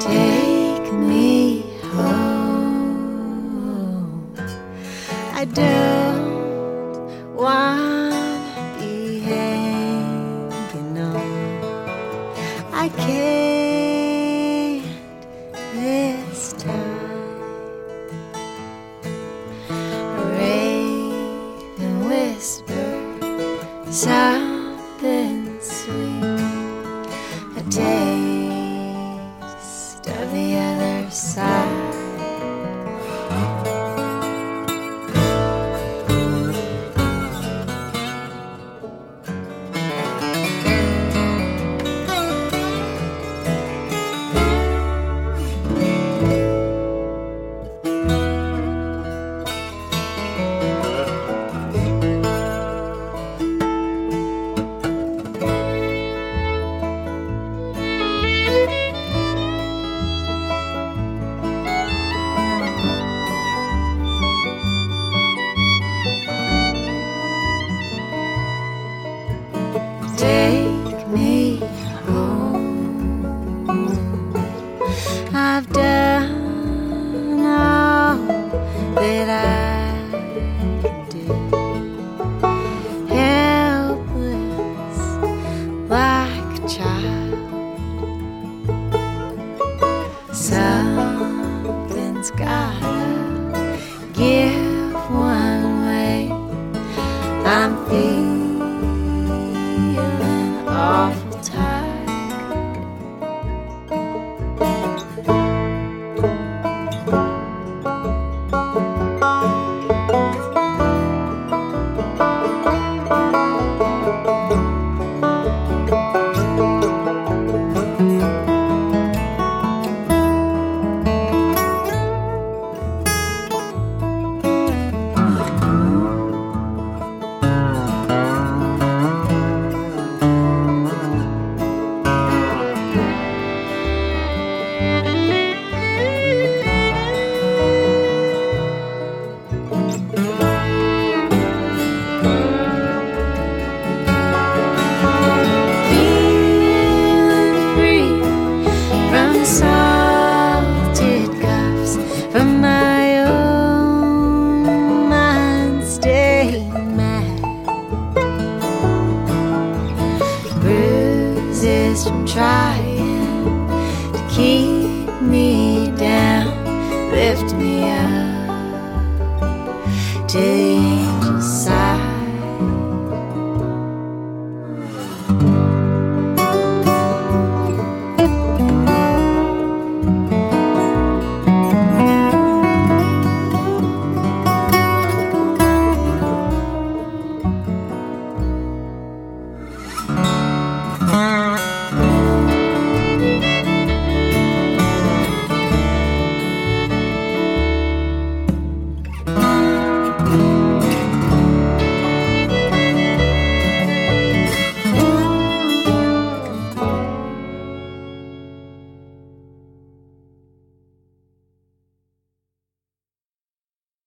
Take me home. I don't wanna be hanging on. I can't this time. A raven whisper something sweet, a taste of the other side. Take me home. I've done all that I can do. Helpless like a child. Something's gotta give one way. I'm feeling awful tired. Salted cuffs from my own mind-stained mad. Bruises from trying to keep me down, lift me